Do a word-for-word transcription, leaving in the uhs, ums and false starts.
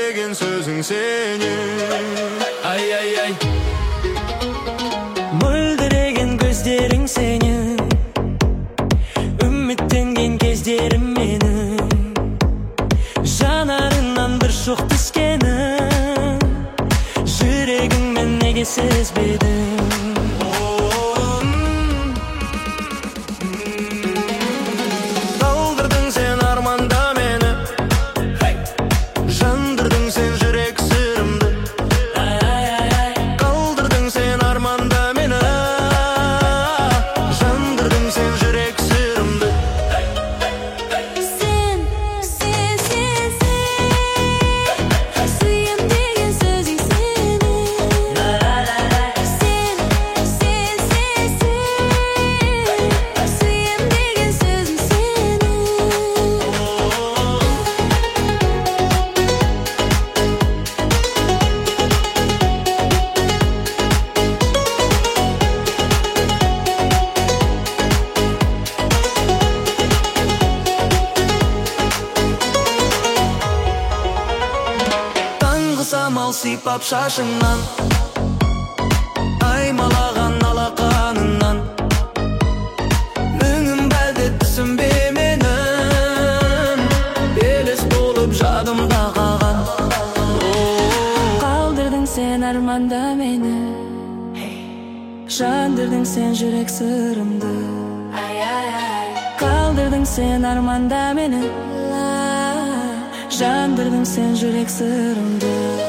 деген сөзің сенің. Ай, ай, ай. Мөлдіреген көздерің сенің, үміттенген кездерім менің, жанарынан бір шоқ түскенің, жүрегіңмен неге сезбедің? Қалдырдың сен арманда мені, жандырдың сен жүрек сырымды. Қалдырдың сен арманда мені, жандырдың сен жүрек сырымды. Сен, сен, сен, сен, сүйем деген сөзің сенің. Сен, сен, сен, сен, сүйем деген сөзің сенің. Таңғы самал сипап шашыңнан, аймалаған алақанынан, міңім бәлде түсінбе менің, елес болып жадымда қалған. Қалдырдың сен арманда мені, жандырдың сен жүрек сырымды. Қалдырдың сен арманда мені, жандырдың сен жүрек сырымды.